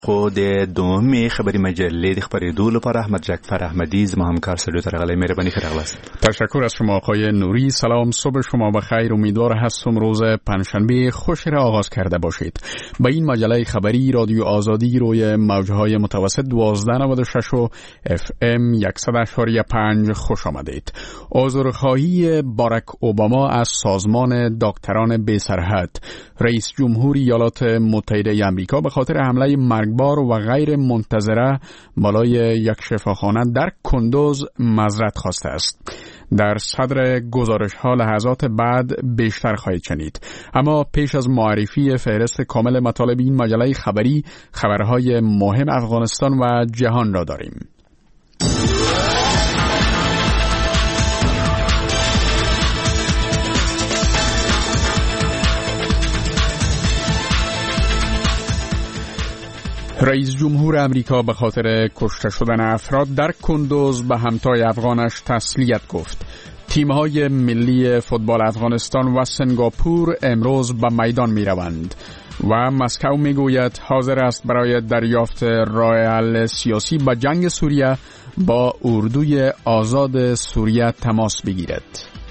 خود دومی خبری مجله دی خبریدو لپاره احمد جعفر احمدی زما همکار سلوت رغلی مهربانی خیرغلاست. تشکر از شما آقای نوری. سلام، صبح شما بخیر. امیدوار هستم روز پنجشنبه خوش را آغاز کرده باشید. به این مجله خبری رادیو آزادی روی موجهای متوسط 1296 و FM 100.5 خوش آمدید. عذرخواهی باراک اوباما از سازمان دکتران بی سرحد. رئیس جمهور ایالات متحده آمریکا به خاطر حمله مرگبار و غیر منتظره بالای یک شفاخانه در کندوز معذرت خواسته است. در صدر گزارش ها لحظات بعد بیشتر خواهید شنید. اما پیش از معرفی فهرست کامل مطالب این مجله خبری، خبرهای مهم افغانستان و جهان را داریم. رئیس جمهور امریکا به خاطر کشته شدن افراد در کندوز به همتای افغانش تسلیت گفت. تیم‌های ملی فوتبال افغانستان و سنگاپور امروز به میدان می‌روند و مسکو میگوید حاضر است برای دریافت راه حل سیاسی به جنگ سوریه با اردوی آزاد سوریه تماس بگیرد.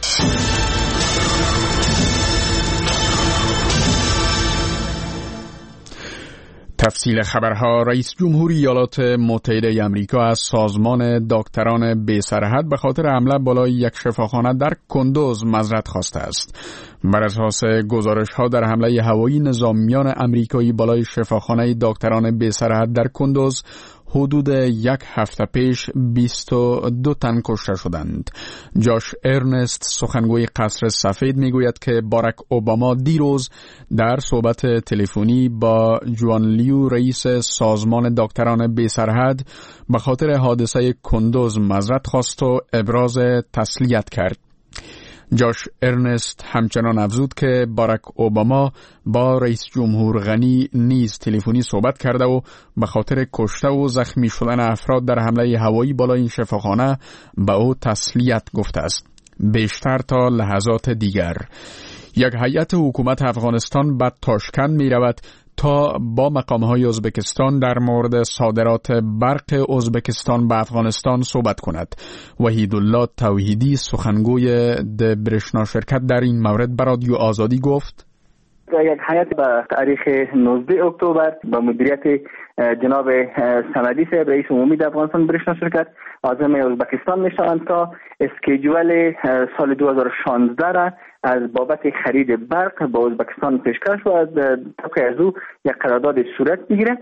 تفصیل خبرها. رئیس جمهور ایالات متحده آمریکا از سازمان دکتران بی سرحد به خاطر حمله بالای یک شفاخانه در کندوز معذرت خواسته است. بر اساس گزارش‌ها در حمله هوایی نظامیان آمریکایی بالای شفاخانه دکتران بی سرحد در کندوز حدود یک هفته پیش 22 تن کشته شدند. جاش ارنست سخنگوی قصر سفید میگوید که باراک اوباما دیروز در صحبت تلفنی با جوان لیو رئیس سازمان دکتران بی سرحد به خاطر حادثه کندوز معذرت خواست و ابراز تسلیت کرد. جاش ارنست همچنان افزود که باراک اوباما با رئیس جمهور غنی نیز تلفنی صحبت کرده و به خاطر کشته و زخمی شدن افراد در حمله هوایی بالای این شفاخانه به او تسلیت گفته است. بیشتر تا لحظات دیگر. یک هیئت حکومت افغانستان به تاشکند می رود تا با مقام‌های ازبکستان در مورد صادرات برق ازبکستان به افغانستان صحبت کند. وحیدالله توحیدی سخنگوی برشنا شرکت در این مورد به رادیو آزادی گفت: یک هیئت به تاریخ 19 اکتبر با مدیریت جناب صمدی صاحب رئیس عمومی در افغانستان برشنا شرکت عازم ازبکستان میشوند تا اسکیجول سال 2016 را از بابت خرید برق با ازبکستان پیشکش و طبق از او یک قرارداد صورت بگیرد.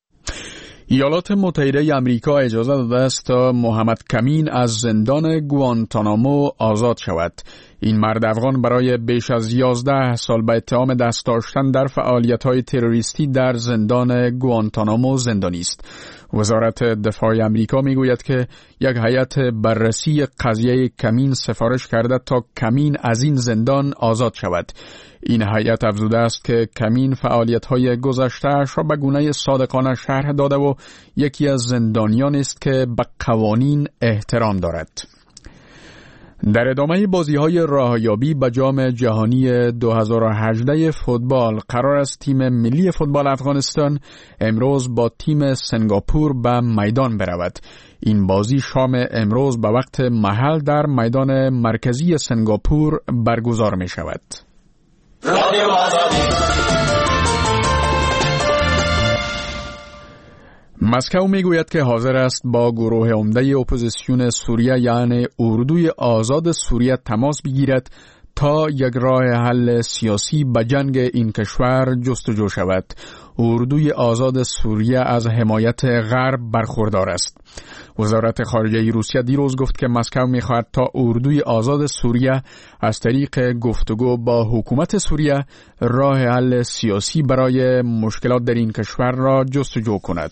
ایالات متحده آمریکا اجازه داده است تا محمد کمین از زندان گوانتانامو آزاد شود. این مرد افغان برای بیش از 11 سال به اتهام دست داشتن در فعالیت‌های تروریستی در زندان گوانتانامو زندانی است. وزارت دفاع آمریکا میگوید که یک هیئت بررسی قضیه کمین سفارش کرده تا کمین از این زندان آزاد شود. این هیئت افزوده است که کمین فعالیت‌های گذشته‌اش را به گونه صادقانه شرح داده و یکی از زندانیان است که به قوانین احترام دارد. در ادامه بازی‌های راهیابی به جام جهانی 2018 فوتبال قرار است تیم ملی فوتبال افغانستان امروز با تیم سنگاپور به میدان برود. این بازی شام امروز به وقت محل در میدان مرکزی سنگاپور برگزار می شود. مسکو میگوید که حاضر است با گروه عمده اپوزیسیون سوریه یعنی اردوی آزاد سوریه تماس بگیرد تا یک راه حل سیاسی به جنگ این کشور جستجو شود. اردوی آزاد سوریه از حمایت غرب برخوردار است. وزارت خارجه روسیه دیروز گفت که مسکو می‌خواهد تا اردوی آزاد سوریه از طریق گفتگو با حکومت سوریه راه حل سیاسی برای مشکلات در این کشور را جستجو کند.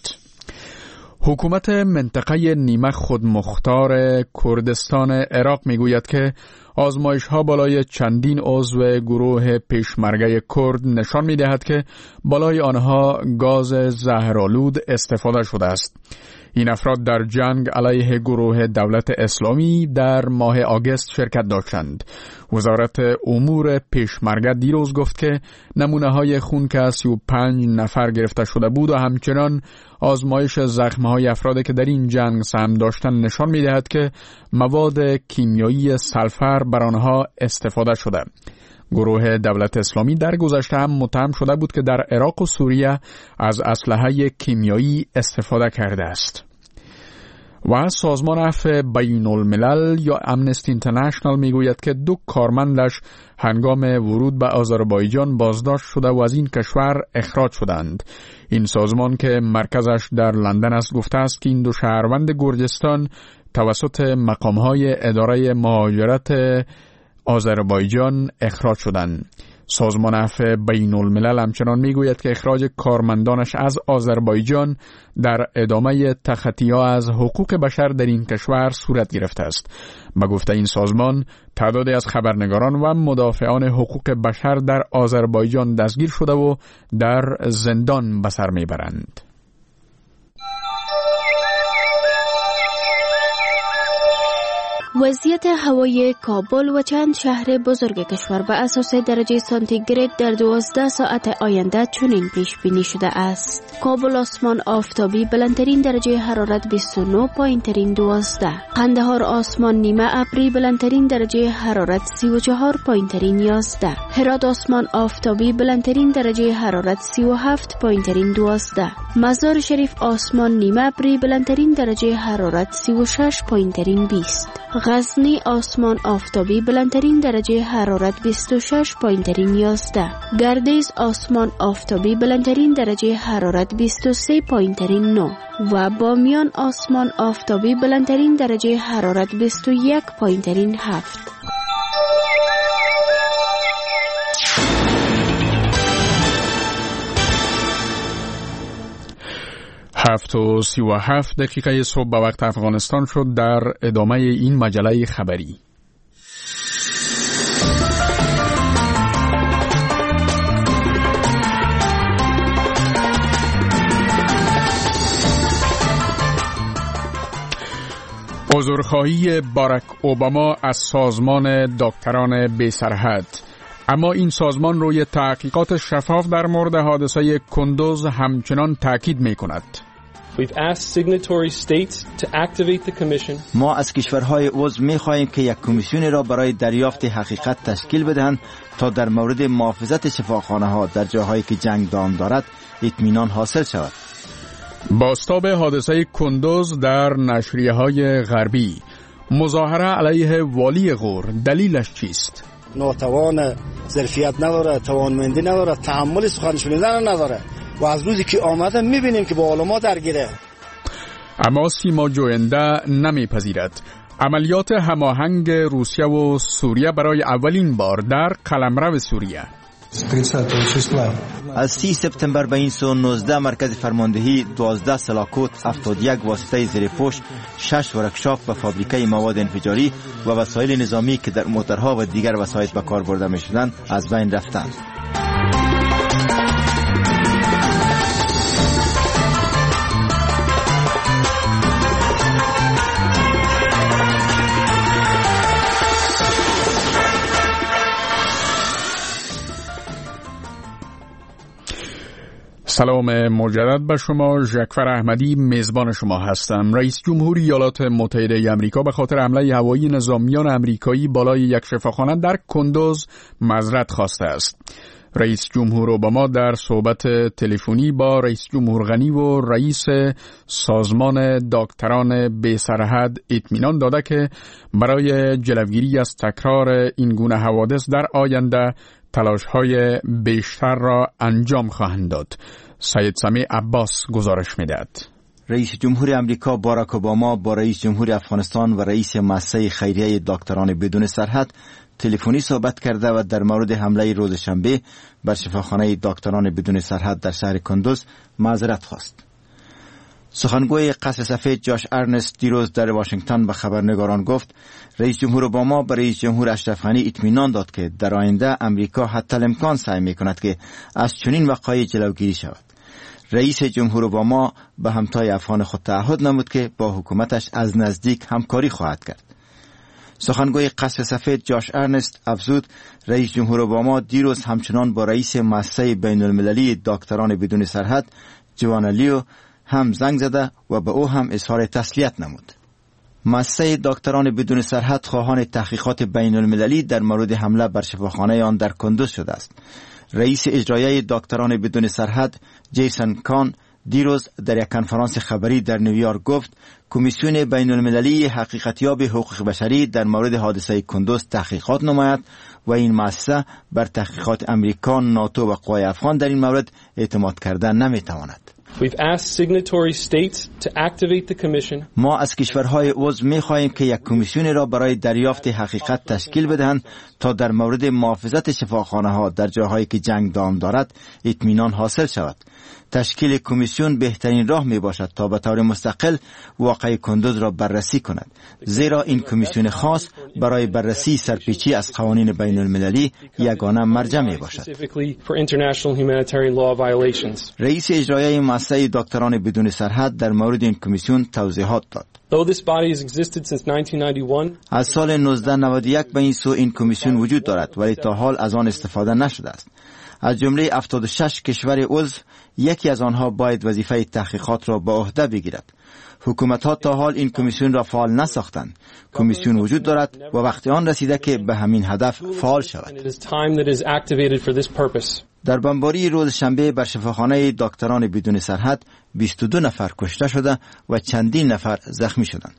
حکومت منطقه نیمه خودمختار کردستان عراق میگوید که آزمایش‌ها بالای چندین عضو گروه پیشمرگه کرد نشان می‌دهد که بالای آنها گاز زهرآلود استفاده شده است. این افراد در جنگ علیه گروه دولت اسلامی در ماه آگوست شرکت داشتند. وزارت امور پیشمرگه دیروز گفت که نمونه‌های خون که از 35 نفر گرفته شده بود و همچنان آزمایش زخم‌های افرادی که در این جنگ سهم داشتند نشان می‌دهد که مواد کیمیایی سلفر بر آنها استفاده شده. گروه دولت اسلامی در گذشته هم متهم شده بود که در عراق و سوریه از اسلحه کیمیایی استفاده کرده است. و سازمان عفو بین الملل یا امنستی اینترنشنال میگوید که 2 کارمندش هنگام ورود به آذربایجان بازداشت شده و از این کشور اخراج شدند. این سازمان که مرکزش در لندن است گفته است که این 2 شهروند گرجستان توسط مقام‌های اداره مهاجرت آذربایجان اخراج شدند. سازمان عفو بین الملل همچنان میگوید که اخراج کارمندانش از آذربایجان در ادامه تخطی‌ها از حقوق بشر در این کشور صورت گرفته است. به گفته این سازمان تعدادی از خبرنگاران و مدافعان حقوق بشر در آذربایجان دستگیر شده و در زندان به سر میبرند. وضعیت هوای کابل و چند شهر بزرگ کشور به اساس درجه سانتیگراد در 12 ساعت آینده چنین پیش بینی شده است. کابل آسمان آفتابی بلندترین درجه حرارت 29 پایینترین 12. قندهار آسمان نیمه ابری بلندترین درجه حرارت 34 پایینترین 11. هرات آسمان آفتابی بلندترین درجه حرارت 37 پایینترین 12. مزار شریف آسمان نیمه ابری بلندترین درجه حرارت 36 پایینترین 20. غزنی آسمان آفتابی بلندترین درجه حرارت 26 پایینترین 11. گردیز آسمان آفتابی بلندترین درجه حرارت 23 پایینترین 9 و بامیان آسمان آفتابی بلندترین درجه حرارت 21 پایینترین 7. 7:37 صبح به وقت افغانستان شد. در ادامه این مجله خبری عذرخواهی باراک اوباما از سازمان دکتران بی سرحد. اما این سازمان روی تحقیقات شفاف در مورد حادثه کندوز همچنان تاکید می کند. ما از کشورهای عضو می خواهیم که یک کمیسیون را برای دریافت حقیقت تشکیل بدهند تا در مورد محافظت شفاخانه ها در جاهایی که جنگ دام دارد اطمینان حاصل شود. بازتاب حادثه کندوز در نشریه های غربی. مظاهره علیه والی غور، دلیلش چیست؟ ناتوان، ظرفیت نداره، توانمندی نداره، تحمل سخن شنیدن نداره و از روزی که آمده میبینیم که با علما درگیره. اما سیما جوینده نمیپذیرد. عملیات هماهنگ روسیه و سوریه برای اولین بار در قلمرو سوریه. از 30 سپتامبر به این سو 19 مرکز فرماندهی، 12 سلاکوت، 71 واسطه زیرپوش، 6 ورکشاپ و فابریکه مواد انفجاری و وسایل نظامی که در موترها و دیگر وسایل به کار برده می شدند از بین رفتند. سلام مجدد به شما. جعفر احمدی میزبان شما هستم. رئیس جمهور ایالات متحده آمریکا به خاطر حمله هوایی نظامیان آمریکایی بالای یک شفاخانه در کندوز معذرت خواسته است. رئیس جمهور اوباما در صحبت تلفنی با رئیس جمهور غنی و رئیس سازمان دکتران بی سرحد اطمینان داده که برای جلوگیری از تکرار این گونه حوادث در آینده تلاش‌های بیشتر را انجام خواهند داد. سید سمیع عباس گزارش می‌دهد. رئیس جمهور آمریکا باراک اوباما با رئیس جمهور افغانستان و رئیس مؤسسه خیریه دکتران بدون سرحد تلفنی صحبت کرده و در مورد حمله روز شنبه بر شفاخانه دکتران بدون سرحد در شهر کندوز معذرت خواست. سخنگوی قصر سفید جاش ارنست دیروز در واشنگتن به خبرنگاران گفت رئیس جمهور اوباما به رئیس جمهور اشرف غنی اطمینان داد که در آینده امریکا حتی الامکان سعی میکند که از چنین وقایع جلوگیری شود. رئیس جمهور اوباما به همتای افغان خود تعهد نمود که با حکومتش از نزدیک همکاری خواهد کرد. سخنگوی قصر سفید جاش ارنست افزود رئیس جمهور اوباما دیروز همچنان با رئیس مؤسسه بین المللی دکتران بدون سرحد جوانا لیو هم زنگ زده و به او هم اظهار تسلیت نمود. مؤسسه دکتران بدون سرحد خواهان تحقیقات بین المللی در مورد حمله بر شفاخانه آن در کندوز شده است. رئیس اجرایی دکتران بدون سرحد جیسن کان دیروز در یک کنفرانس خبری در نیویورک گفت کمیسیون بین المللی حقیقتیاب حقوق بشری در مورد حادثه کندوز تحقیقات نماید و این مؤسسه بر تحقیقات امریکا، ناتو و قوای افغان در این مورد اعتماد کردن نمیتواند. ما از کشورهای عضو می‌خواهیم که یک کمیسیون را برای دریافت حقیقت تشکیل بدهند تا در مورد محافظت شفاخانه‌ها در جاهایی که جنگ دام دارد اطمینان حاصل شود. تشکیل کمیسیون بهترین راه میباشد تا به طور مستقل واقعه کندوز را بررسی کند، زیرا این کمیسیون خاص برای بررسی سرپیچی از قوانین بین المللی یگانه مرجع میباشد. رئیس اجرایی مؤسسه دکتران بدون سرحد در مورد این کمیسیون توضیحات داد. از سال 1991 به این سو این کمیسیون وجود دارد ولی تا حال از آن استفاده نشده است. از جمله 76 کشور عضو یکی از آنها باید وظیفه تحقیقات را به عهده بگیرد. حکومت‌ها تا حال این کمیسیون را فعال نساختند. کمیسیون وجود دارد و وقت آن رسیده که به همین هدف فعال شود. در بمباری روز شنبه بر شفاخانه دکتران بدون سرحد 22 نفر کشته شده و چندین نفر زخمی شدند.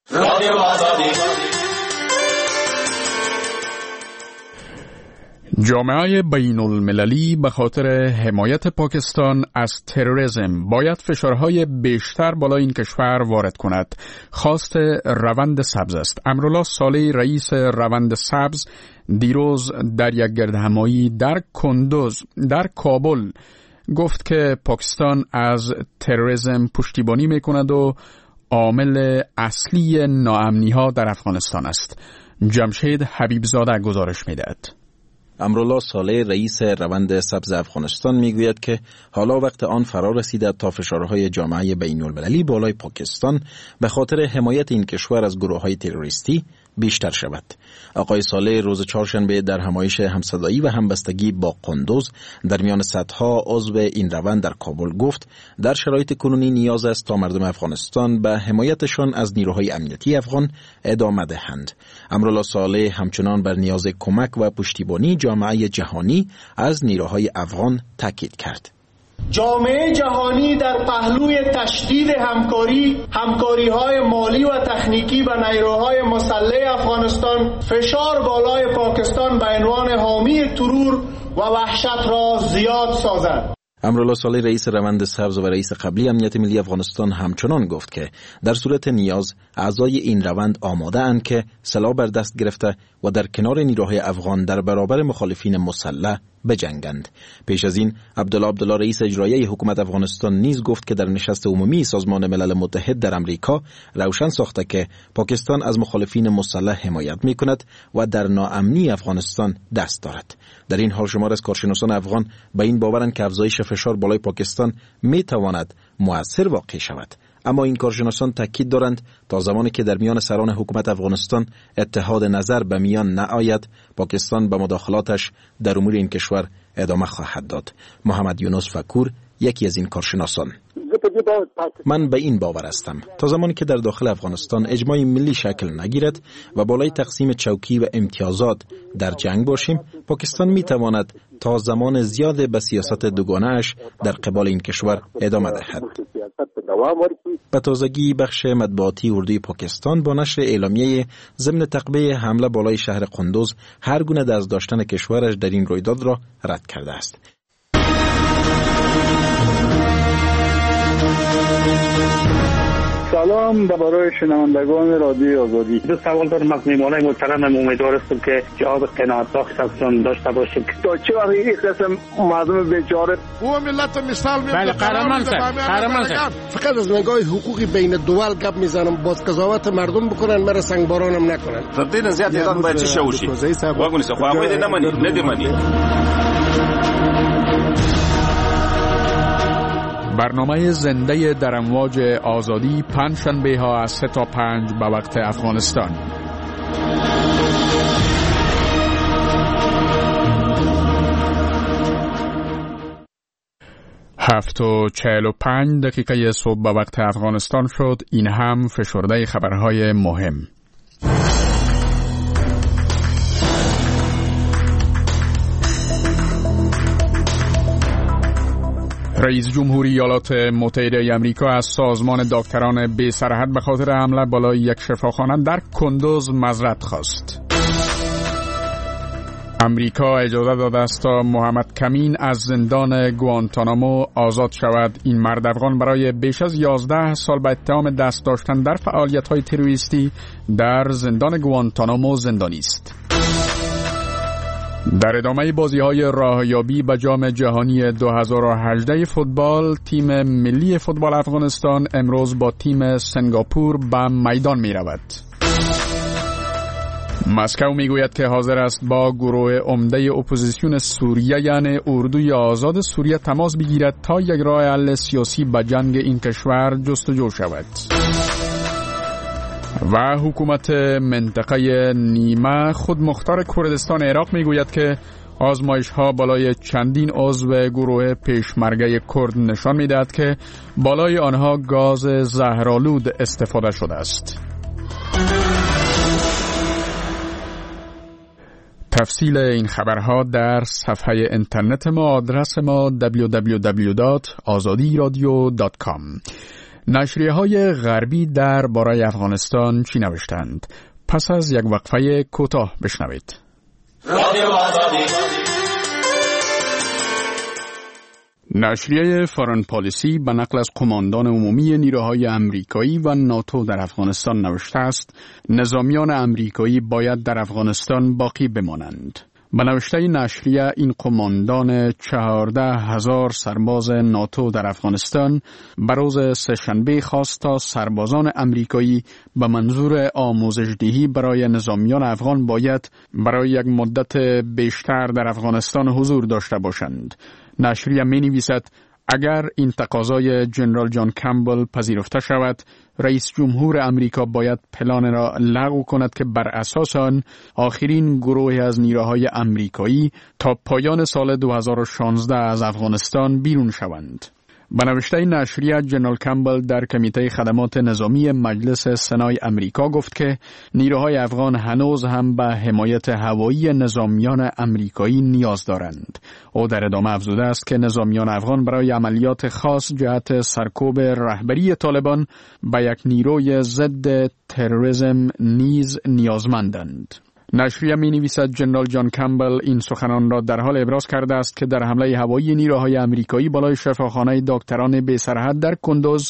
جامعه بین المللی به خاطر حمایت پاکستان از تروریسم باید فشارهای بیشتر بالای این کشور وارد کند. خواست روند سبز است. امرالله صالح رئیس روند سبز دیروز در یک گردهمایی در کندوز در کابل گفت که پاکستان از تروریسم پشتیبانی میکند و عامل اصلی ناامنی ها در افغانستان است. جمشید حبیبزاده گزارش میدهد. امرالله صالح رئیس روند سبز افغانستان میگوید که حالا وقت آن فرا رسیده تا فشارهای جامعه بین المللی بالای پاکستان به خاطر حمایت این کشور از گروه‌های تروریستی بیشتر شود. آقای صالح روز چهارشنبه در همایش همصدایی و همبستگی با کندوز در میان صدها عضو این روند در کابل گفت در شرایط کنونی نیاز است تا مردم افغانستان به حمایتشان از نیروهای امنیتی افغان ادامه دهند. امرالله صالح همچنان بر نیاز کمک و پشتیبانی جامعه جهانی از نیروهای افغان تاکید کرد. جامعه جهانی در پهلوی تشدید همکاری‌های مالی و تکنیکی و نیروهای مسلح افغانستان فشار بالای پاکستان به عنوان حامی ترور و وحشت را زیاد سازد. امرالله صالح رئیس روند سبز و رئیس قبلی امنیت ملی افغانستان همچنان گفت که در صورت نیاز اعضای این روند آماده اند که سلاح بر دست گرفته و در کنار نیروهای افغان در برابر مخالفین مسلح بجنگند. پیش از این عبدالله رئیس اجرایی حکومت افغانستان نیز گفت که در نشست عمومی سازمان ملل متحد در امریکا روشن ساخته که پاکستان از مخالفین مسلح حمایت می‌کند و در ناامنی افغانستان دست دارد. در این حال شمار از کارشناسان افغان به این باورند که افزایش فشار بالای پاکستان می‌تواند مؤثر واقع شود. اما این کارشناسان تاکید دارند تا زمانی که در میان سران حکومت افغانستان اتحاد نظر به میان نآید، پاکستان به مداخلاتش در امور این کشور ادامه خواهد داد. محمد یونس فکور یکی از این کارشناسان: من به این باور هستم تا زمانی که در داخل افغانستان اجماع ملی شکل نگیرد و بالای تقسیم چوکی و امتیازات در جنگ باشیم، پاکستان می تواند تا زمان زیاد به سیاست دوگانه اش در قبال این کشور ادامه دهد. به تازگی بخش مطبوعاتی اردوی پاکستان با نشر اعلامیه ضمن تعقیب حمله بالای شهر کندوز هر گونه دست داشتن کشورش در این رویداد را رد کرده است. سلام برای شنوندگان رادیو آزادی. دو سوال دارم از میهمانای محترمم، امیدوار هستم که جواب قناعت بخش ازشون داشته باشیم. تا چه وقت این قسم مردم بیچاره او ملت مثال میاد. بله قهرمان صاحب فقط از نگاه حقوقی بین دول گپ میزنم، باز قضاوت مردم بکنن، مرا سنگبارانم نکنن. تبدیل زیاد ایران باید چه شوشی واگونی سه خو هغوی دې نه مني نه دې مني. برنامه زنده در امواج آزادی پنجشنبه ها از 3 تا 5 به وقت افغانستان. هفت و 45 دقیقه صبح به وقت افغانستان شد. این هم فشرده خبرهای مهم. رئیس جمهوری ایالات متحده آمریکا از سازمان دکتران بی سرحد به خاطر حمله بالای یک شفاخانه در کندوز معذرت خواست. امریکا اجازه داده است تا محمد کمین از زندان گوانتانامو آزاد شود. این مرد افغان برای بیش از 11 سال به اتهام دست داشتن در فعالیت‌های تروریستی در زندان گوانتانامو زندانی است. در ادامه بازی‌های راهیابی به جام جهانی 2018 فوتبال، تیم ملی فوتبال افغانستان امروز با تیم سنگاپور به میدان می‌رود. مسکو میگوید که حاضر است با گروه عمده اپوزیسیون سوریه یعنی اردوی آزاد سوریه تماس بگیرد تا یک راه حل سیاسی به جنگ این کشور جستجو شود. و حکومت منطقه نیمه خودمختار کردستان عراق میگوید که آزمایش‌ها بالای چندین عضو گروه پیشمرگه کرد نشان می‌دهد که بالای آنها گاز زهرآلود استفاده شده است. تفصیل این خبرها در صفحه اینترنت ما، آدرس ما www.azadiradio.com. نشریه‌های غربی در باره افغانستان چی نوشتند؟ پس از یک وقفه کوتاه بشنوید. نشریه فارن پالیسی به نقل از قماندان عمومی نیروهای امریکایی و ناتو در افغانستان نوشته است نظامیان امریکایی باید در افغانستان باقی بمانند. به نوشته نشریه این قماندان 14,000 سرباز ناتو در افغانستان به روز سه‌شنبه خواست تا سربازان امریکایی به منظور آموزش‌دهی برای نظامیان افغان باید برای یک مدت بیشتر در افغانستان حضور داشته باشند. نشریه می‌نویسد اگر این تقاضای جنرال جان کمبل پذیرفته شود، رئیس جمهور امریکا باید پلان را لغو کند که بر اساس آن آخرین گروهی از نیروهای امریکایی تا پایان سال 2016 از افغانستان بیرون شوند. به نوشته نشریه جنرال کمبل در کمیته خدمات نظامی مجلس سنای امریکا گفت که نیروهای افغان هنوز هم به حمایت هوایی نظامیان امریکایی نیاز دارند. او در ادامه افزوده است که نظامیان افغان برای عملیات خاص جهت سرکوب رهبری طالبان به یک نیروی ضد تروریسم نیز نیازمندند. نشریه می نویسد جنرال جان کمبل این سخنان را در حال ابراز کرده است که در حمله هوایی نیروهای امریکایی بالای شفاخانه دکتران بی سرحد در کندوز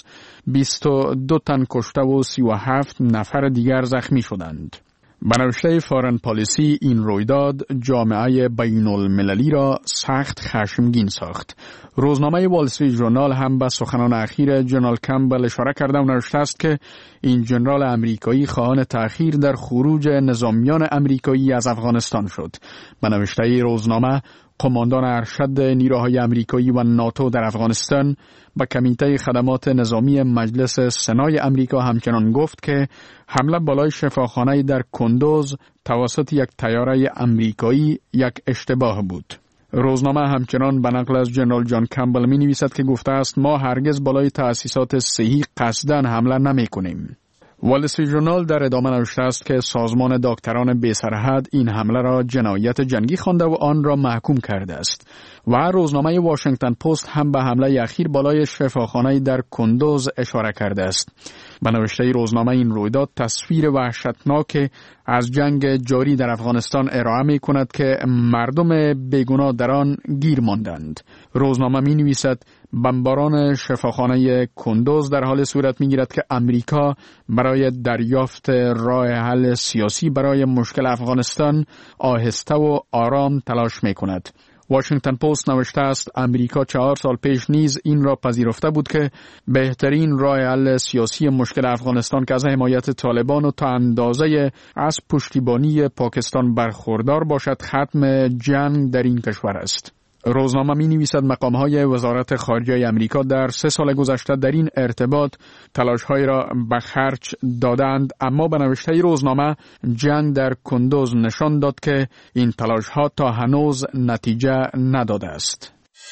22 تن کشته و 37 نفر دیگر زخمی شدند. به نوشته فارن پالیسی این رویداد جامعه بین المللی را سخت خشمگین ساخت. روزنامه وال استریت ژورنال هم به سخنان اخیر جنرال کمبل اشاره کرده و نوشته است که این جنرال امریکایی خواهان تأخیر در خروج نظامیان امریکایی از افغانستان شد. به نوشته روزنامه قماندان ارشد نیروهای امریکایی و ناتو در افغانستان به کمیته خدمات نظامی مجلس سنای امریکا همچنان گفت که حمله بالای شفاخانه در کندوز توسط یک طیاره امریکایی یک اشتباه بود. روزنامه همچنان به نقل از جنرال جان کمبل می نویسد که گفته است ما هرگز بالای تأسیسات صحی قصداً حمله نمی کنیم. وال استریت ژورنال در ادامه نوشته است که سازمان دکتران بی سرحد این حمله را جنایت جنگی خوانده و آن را محکوم کرده است. و روزنامه واشنگتن پست هم به حمله اخیر بالای شفاخانه در کندوز اشاره کرده است. به نوشته روزنامه این رویداد تصویر وحشتناک از جنگ جاری در افغانستان ارائه می کند که مردم بیگناه در آن گیر ماندند. روزنامه می نویسد بمباران شفاخانه کندوز در حال صورت می‌گیرد که امریکا برای دریافت راه حل سیاسی برای مشکل افغانستان آهسته و آرام تلاش می‌کند. واشنگتن پست نوشته است امریکا 4 سال پیش نیز این را پذیرفته بود که بهترین راه حل سیاسی مشکل افغانستان که از حمایت طالبان و تا اندازه از پشتیبانی پاکستان برخوردار باشد ختم جنگ در این کشور است. روزنامه می نویسد مقام‌های وزارت خارجه امریکا در 3 سال گذشته در این ارتباط تلاش‌های را به خرج دادند، اما به نوشته روزنامه جنگ در کندوز نشان داد که این تلاش‌ها تا هنوز نتیجه نداده است.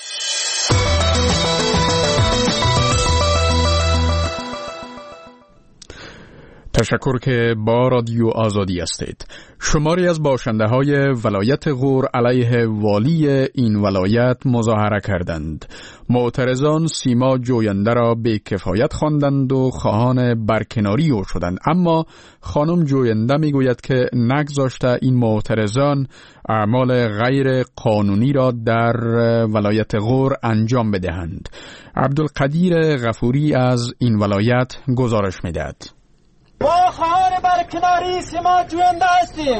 تشکر که با رادیو آزادی هستید. شماری از باشنده‌های ولایت غور علیه والی این ولایت مظاهره کردند. معترضان سیما جوینده را بی‌کفایت خواندند و خواهان برکناری او شدند، اما خانم جوینده میگوید که نگذاشته این معترضان اعمال غیر قانونی را در ولایت غور انجام بدهند. عبدالقدیر غفوری از این ولایت گزارش می‌دهد. ما خواهان برکناری سیما جوینده هستیم.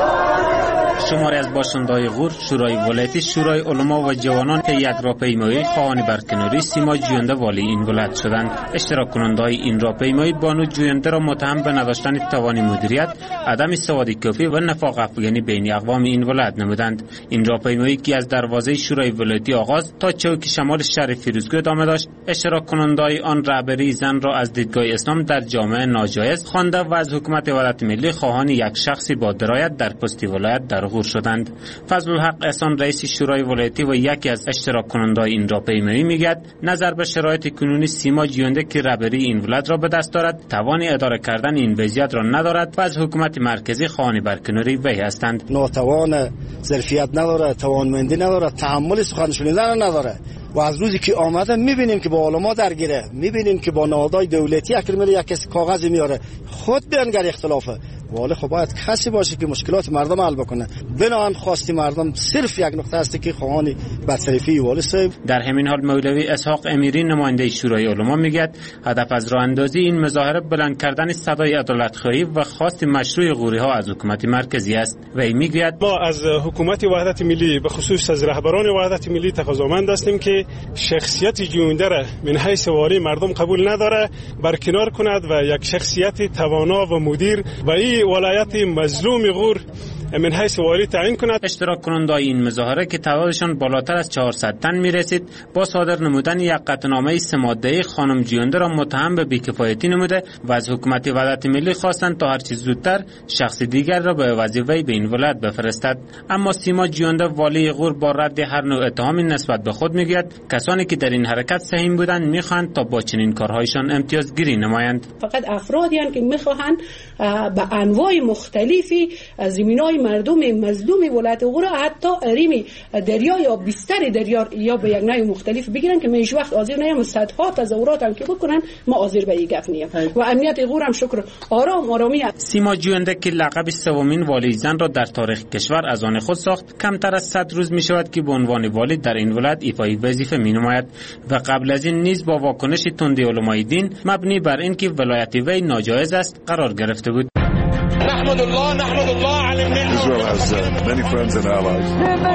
شماری از باشنده‌های غور شورای ولایتی شورای علما و جوانان که یک راهپیمایی خواهان برکناری سیما جوینده والی این ولایت شدند. اشتراک کننده‌های این راهپیمایی بانو جوینده را متهم به نداشتن توان مدیریت، عدم سواد کافی و نفاق افغانی بین اقوام این ولایت نمودند. این راهپیمایی که از دروازه شورای ولایتی آغاز تا چوک شمال شهر فیروزکوه ادامه داشت، اشتراک کننده‌های آن رهبری زن را از دیدگاه اسلام در جامعه ناجایز خوانده و از حکومت وحدت ملی خواهان یک شخصی با درایت در پست ولایت در غور شدند. فضل الحق احسان رئیس شورای ولایتی و یکی از اشتراک کننده‌های این راهپیمایی میگوید نظر به شرایط کنونی سیما جوینده که رهبری این ولایت را به دست دارد توان اداره کردن این وضعیت را ندارد و از حکومت مرکزی خواهان برکناری وی هستند. ناتوان، ظرفیت نداره، توانمندی نداره، تحمل سخن شنیدن نداره و از روزی که آمده میبینیم که با علما درگیره، میبینیم که با نهادهای دولتی اکرمل یک کسی کاغذی میاره خود بیانگر اختلافه. ولی خب باید کسی باشه که مشکلات مردم حل بکنه. بنابراین خواستی مردم صرف یک نقطه است که خواهان برطرفی والی صاحب. در همین حال مولوی اسحاق امیری نماینده شورای علما میگه هدف از راه اندازی این مظاهره بلند کردن صدای عدالت‌خواهی و خواست مشروع غوری‌ها از حکومت مرکزی است. وی میگه ما از حکومت وحدت ملی به خصوص از رهبران وحدت ملی تقاضامند هستیم که شخصیت جوینده را من حیث والی مردم قبول نداره برکنار کند و یک شخصیت توانا و مدیر و این ولایت مظلوم غور من حیث والی تعیین کند. اشتراک کننده‌های این مظاهره که تعدادشان بالاتر از 400 تن میرسید با صادر نمودن یک قطعنامه 3 ماده‌ای خانم جوینده را متهم به بی‌کفایتی نموده و از حکومت وحدت ملی خواستند تا هر چه زودتر شخص دیگر را به وظیفه به این ولایت بفرستد. اما سیما جوینده والی غور با رد هر نوع اتهامی نسبت به خود میگوید کسانی که در این حرکت سهیم بودند میخواهند تا با چنین کارهایشان امتیازگیری نمایند. فقط افرادی هستند که میخواهند به انواع مختلفی زمینای مردم مظلوم ولایت غور حتی ریم دریا یا بستر دریا یا به یک نوع مختلف بگیرن که میش وقت حاضر نیم صدها تظاهرات هم که بکنن ما حاضر به این گپ نیم و امنیت غور هم شکر آرامی است. سیما جوینده که لقب سومین والی زن را در تاریخ کشور از آن خود ساخت کمتر از 100 روز می شود که به عنوان والی در این ولایت ایفای وظیفه می نماید و قبل از این نیز با واکنش تند علمای دین مبنی بر اینکه ولایت وی ناجایز است قرار گرفته بود. نحمد الله علی Israel has many friends and allies.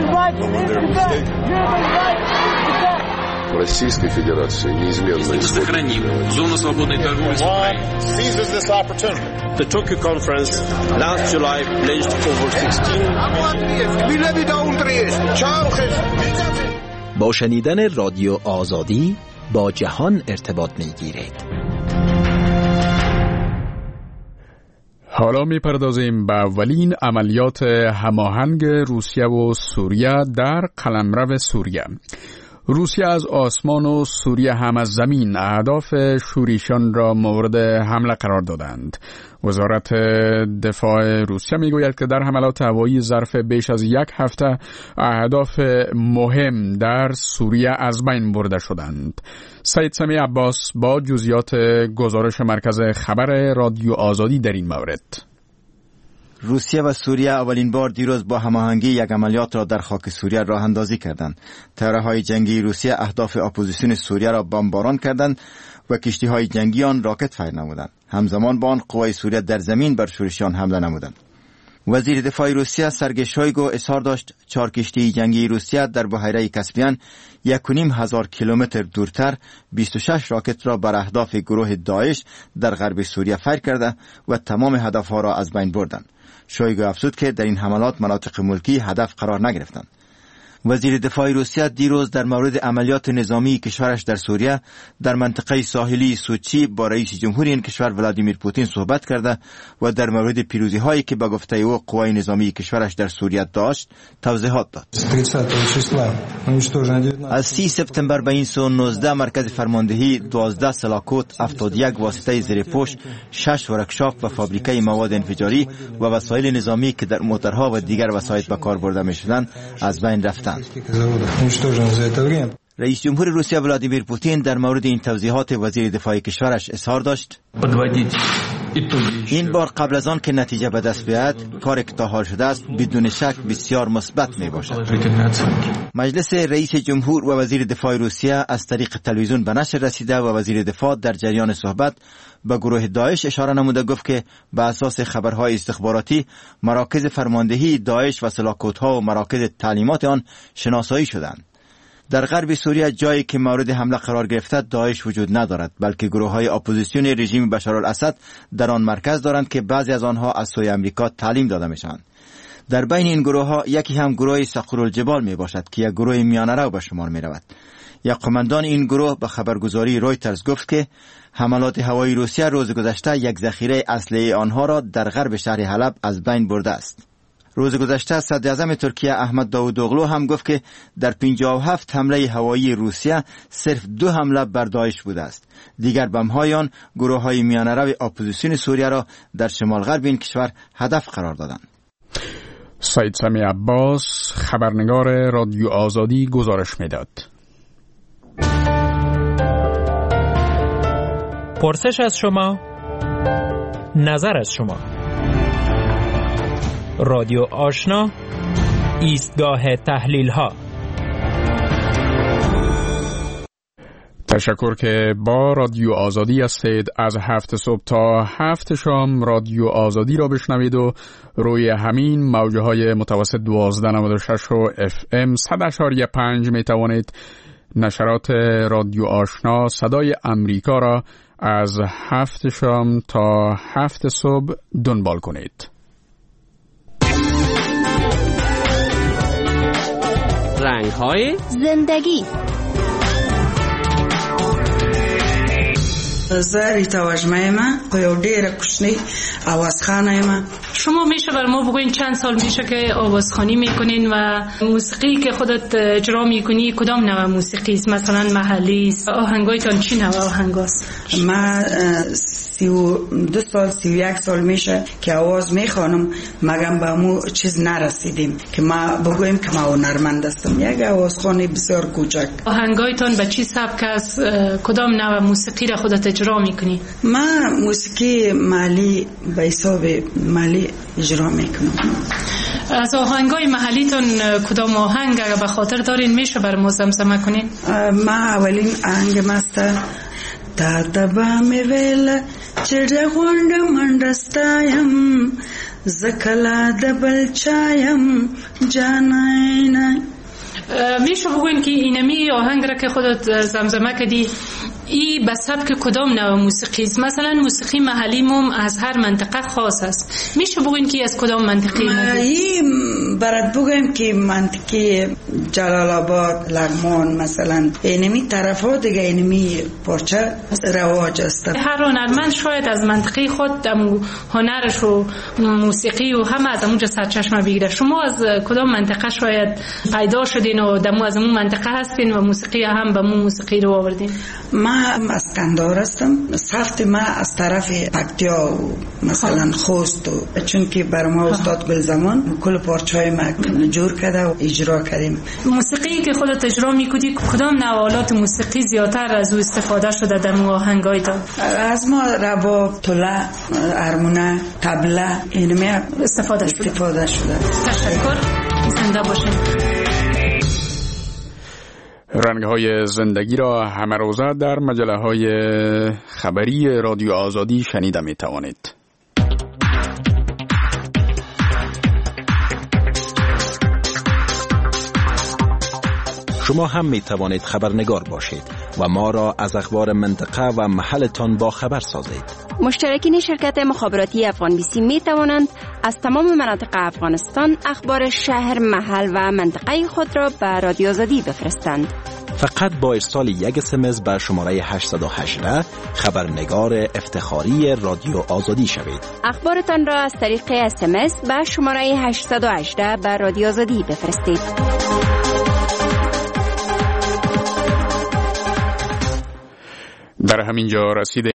Российской Федерации неизменно сохраним зону свободной торговли с Украиной. Seizes this opportunity. The Tokyo conference last July pledged over 16 با شنیدن رادیو آزادی با جهان ارتباط می‌گیرید. حالا می‌پردازیم به اولین عملیات هماهنگ روسیه و سوریه در قلمرو سوریه. روسیه از آسمان و سوریه هم از زمین اهداف شوریشان را مورد حمله قرار دادند. وزارت دفاع روسیه میگوید که در حملات هوایی ظرف بیش از 1 هفته اهداف مهم در سوریه از بین برده شدند. سید سمی عباس با جزئیات گزارش مرکز خبر رادیو آزادی در این مورد. روسیه و سوریه اولین بار دیروز با هماهنگی یک عملیات را در خاک سوریه راه اندازی کردند. طیاره‌های جنگی روسیه اهداف اپوزیسیون سوریه را بمباران کردند و کشتی‌های جنگی آن راکت فیر نمودند. همزمان با آن قوای سوریه در زمین بر شورشیان حمله نمودند. وزیر دفاع روسیه سرگئی شویگو اظهار داشت 4 کشتی جنگی روسیه در بحیره کاسپیان 1,500 کیلومتر دورتر 26 راکت را بر اهداف گروه داعش در غرب سوریه فیر کرده و تمام هدفها را از بین بردند. شویگو افزود که در این حملات مناطق ملکی هدف قرار نگرفتند. وزیر دفاع روسیه دیروز در مورد عملیات نظامی کشورش در سوریه در منطقه ساحلی سوچی با رئیس جمهور این کشور ولادیمیر پوتین صحبت کرده و در مورد پیروزی هایی که به گفته او قوای نظامی کشورش در سوریه داشت توضیحات داد. از 30 سپتامبر به این سو 19 مرکز فرماندهی، 12 سلاکوت، 71 واسطه زیرپوش، 6 ورکشاپ و فابریکه مواد انفجاری و وسایل نظامی که در موترها و دیگر وسایل به کار برده می‌شدند از بین رفتند. رئیس جمهور روسیه ولادیمیر پوتین در مورد این توضیحات وزیر دفاع کشورش اظهار داشت این بار قبل از آن که نتیجه به دست بیاید، کاری که تا حال شده است بدون شک بسیار مثبت می باشد. مجلس رئیس جمهور و وزیر دفاع روسیه از طریق تلویزیون به نشر رسیده و وزیر دفاع در جریان صحبت به گروه داعش اشاره نموده گفت که به اساس خبرهای استخباراتی مراکز فرماندهی داعش و سلاکوت‌ها و مراکز تعلیمات آن شناسایی شدند. در غرب سوریه جایی که مورد حمله قرار گرفته داعش وجود ندارد، بلکه گروه‌های اپوزیسیون رژیم بشارالاسد در آن مرکز دارند که بعضی از آنها از سوی امریکا تعلیم داده میشوند. در بین این گروه‌ها یکی هم گروه صخرالجبال می باشد که یک گروه میانه‌رو به شمار می رود. یک قماندان این گروه به خبرگزاری رویترز گفت که حملات هوایی روسیه روز گذشته یک ذخیره اسلحه آنها را در غرب شهر حلب از بین برده است. روز گذشته صدر اعظم ترکیه احمد داوودوغلو هم گفت که در 57 حمله هوایی روسیه صرف 2 حمله بر داعش بوده است. دیگر بم‌های آن گروه‌های میانه‌رو اپوزیسیون سوریه را در شمال غرب این کشور هدف قرار دادند. سید سمی عباس، خبرنگار رادیو آزادی، گزارش میداد. پرسش از شما، نظر از شما. رادیو آشنا، ایستگاه تحلیل ها. تشکر که با رادیو آزادی هستید. از 7 صبح تا 7 شام رادیو آزادی را بشنوید و روی همین موجه های متوسط 1296 و FM 100.5 می توانید نشرات رادیو آشنا صدای امریکا را از 7 شام تا 7 صبح دنبال کنید. رنگ‌های زندگی. زه ریتا وژمه خو یو ډیره کوچنی آوازخانه یم. شما میشه بر ما بگوین چند سال میشه که آوازخوانی میکنین و موسیقی که خودت اجرا میکنی کدام نوع موسیقی است؟ مثلا محلی است؟ آهنگایتان چی نوع آهنگاست؟ من 32 سال 31 سال میشه که آواز میخوانم، مگم به مو چیز نرسیدیم که ما بگویم که ما هنرمند هستم. یک آوازخوانی بسیار کوچک. آهنگایتان به چی سبک است؟ کدام نوع موسیقی را خودت اجرا میکنی؟ من موسیقی محلی به حساب محلی اجرا میکنم. از آهنگای محلیتون کدام آهنگ اگر به خاطر دارین میشه بر ما زمزمه کنین؟ ما اولین آهنگ ماسته تا تبا می ویل چړه غونډه منډستایم زکلا دبل چایم جاناینا. میشه بگوین که اینمی آهنگ را که خودت زمزمه کردی ای به سبک کدام نوع موسیقی است؟ مثلا موسیقی محلی مم از هر منطقه خاص است. میشه بگوین که از کدام منطقه ای برات بگم که منطقه جلال آباد، لغمان مثلا اینمی طرفا دیگه اینمی پارچه رواج است. هر هنرمند شاید از منطقه خود هنرش و موسیقی و همه از اونجا سرچشمه بگیره. شما از کدام منطقه شاید پیدا شدین و دمو از اون منطقه هستین و موسیقی هم به موسیقی رو آوردین؟ من من از کندهار هستم. سفت من از طرف پکتیا و مثلا خوست و چون که بر ما استاد گلزمان کل پارچه‌های ما جور کرده و اجرا کردیم. موسیقی که خودت اجرا می‌کنی کدام نوالات موسیقی زیاتر از او استفاده شده در آهنگایت؟ از ما رباب، طله، ارمونه، طبله اینمی استفاده شده. تشکر. زنده باشید. رنگ‌های زندگی را همه روزه در مجله‌های خبری رادیو آزادی شنیده می‌توانید. شما هم می توانید خبرنگار باشید و ما را از اخبار منطقه و محلتان با خبر سازید. مشترکین شرکت مخابراتی افغان بیسی می توانند از تمام مناطق افغانستان اخبار شهر، محل و منطقه خود را به رادیو آزادی بفرستند. فقط با ارسال یک SMS به شماره 818 خبرنگار افتخاری رادیو آزادی شوید. اخبارتان را از طریق SMS به شماره 818 به رادیو آزادی بفرستید. در همین جا رسیده